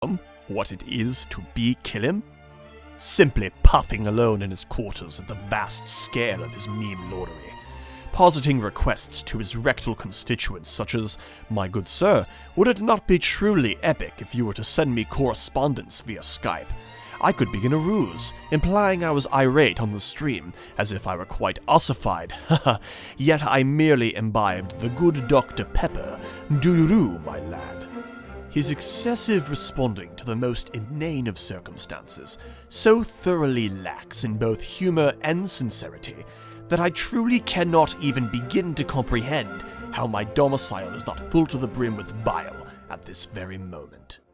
what it is to be Killim? Simply puffing alone in his quarters at the vast scale of his meme lordery, positing requests to his rectal constituents such as, "My good sir, would it not be truly epic if you were to send me correspondence via Skype? I could begin a ruse, implying I was irate on the stream, as if I were quite ossified, yet I merely imbibed the good Dr. Pepper. Do-roo, my lad." His excessive responding to the most inane of circumstances so thoroughly lacks in both humor and sincerity that I truly cannot even begin to comprehend how my domicile is not full to the brim with bile at this very moment.